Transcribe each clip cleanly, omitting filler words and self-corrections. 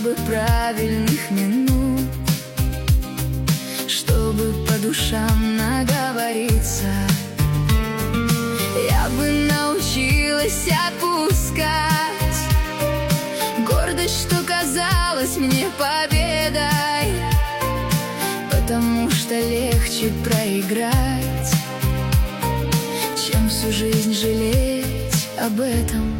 бы правильных минут, чтобы по душам наговориться. Я бы научилась отпускать гордость, что казалась мне победой, потому что легче проиграть, чем всю жизнь жалеть об этом.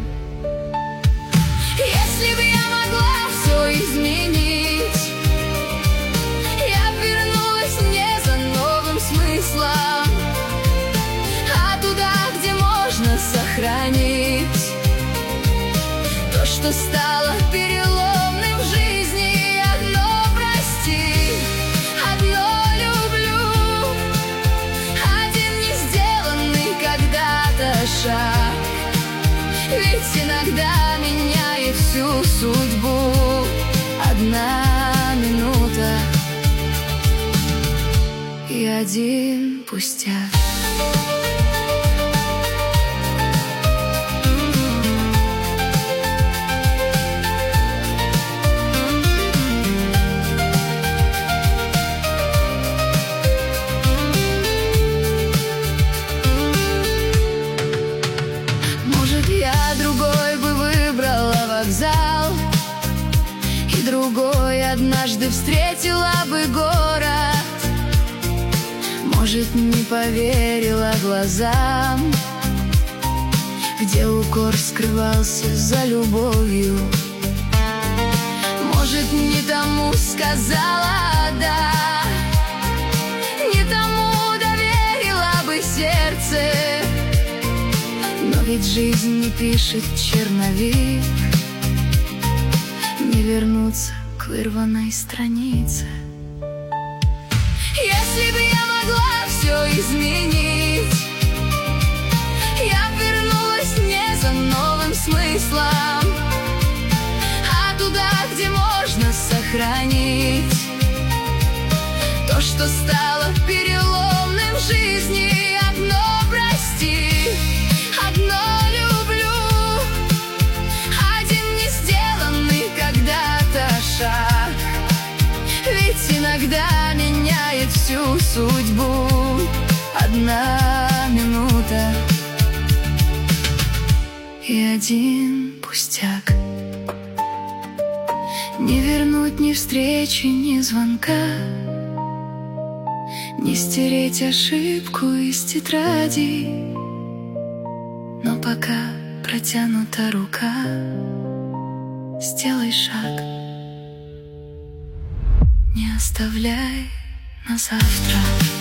Если бы я могла все изменить, я б вернулась не за новым смыслом, а туда, где можно сохранить то, что стало переломным в жизни. Одно прости, одно люблю, один не сделанный когда-то шаг, ведь иногда меняет всю судьбу одна минута и один пустяк. Другой бы выбрала вокзал, и другой однажды встретила бы город. Может, не поверила глазам, где укор скрывался за любовью. Может, не тому сказала «да», не тому доверила бы сердце. Но ведь жизнь не пишет черновик, не вернуться к вырванной странице. Если бы я могла все изменить, я б вернулась не за новым смыслом, а туда, где можно сохранить то, что стало переломным в жизни. Одно прости, одно люблю, один не сделанный когда-то шаг, ведь иногда меняет всю судьбу одна минута и один пустяк. Не вернуть ни встречи, ни звонка, не стереть ошибку из тетради. Но пока протянута рука, сделай шаг, не оставляй на завтра.